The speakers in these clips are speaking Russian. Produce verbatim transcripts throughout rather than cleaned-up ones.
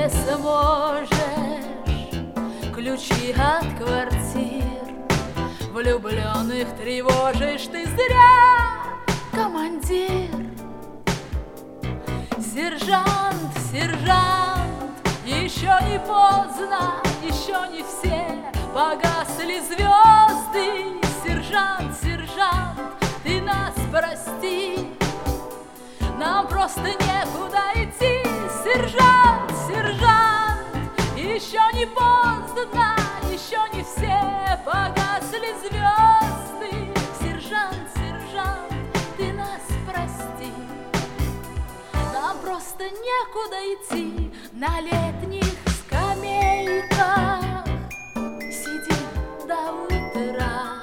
не сможешь ключи от квартир влюбленных тревожишь. Ты зря, командир. Сержант, сержант, еще не поздно, еще не все погасли звезды. Сержант, сержант, ты нас прости, нам просто некуда идти. Сержант, сержант, еще не поздно, еще не все погасли звезды. Сержант, сержант, ты нас прости, нам просто некуда идти. На летних скамейках сидим до утра,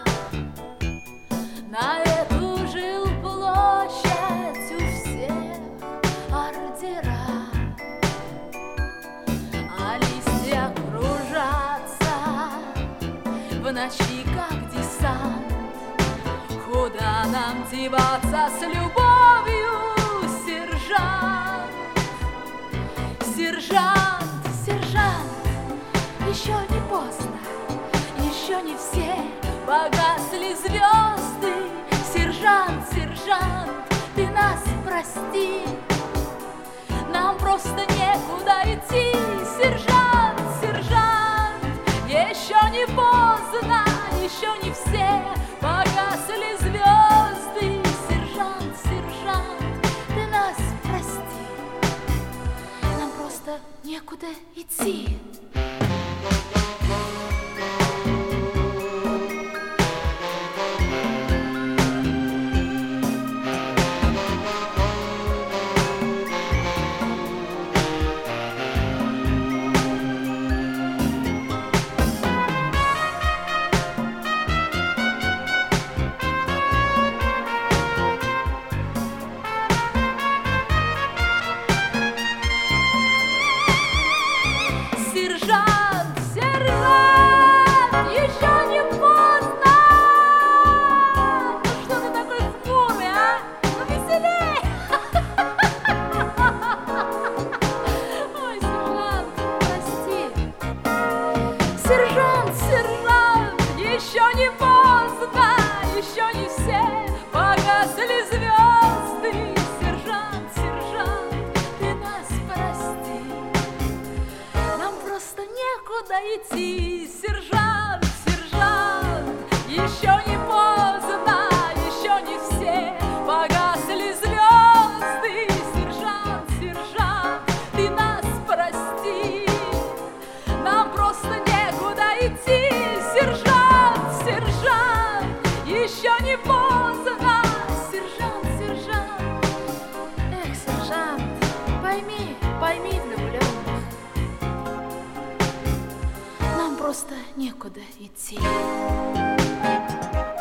на эту жилплощадь у всех ордера, а листья кружатся в ночи, как десант. Куда нам деваться с любовью, сержант? Сержант, сержант, еще не поздно, еще не все погасли звезды. Сержант, сержант, ты нас прости, нам просто некуда идти. Сержант, сержант, еще не поздно, еще не все погасли звезды. Сержант, сержант, ты нас прости, нам просто некуда идти. Сержант, сержант, еще не поздно. Ну что ты такой хмурый, а? Ну веселей! Ой, сержант, прости. Сержант, сержант, еще не поздно, еще не все погасли звезды. Сержант, сержант, ты нас прости, нам просто некуда идти. Сержант, сержант, еще не поздно, еще не все погасли звезды. Сержант, сержант, ты нас прости, нам просто некуда идти. Сержант, сержант, еще не поздно. Сержант, сержант, эх, сержант, пойми, пойми влюбленных, нам просто некуда идти.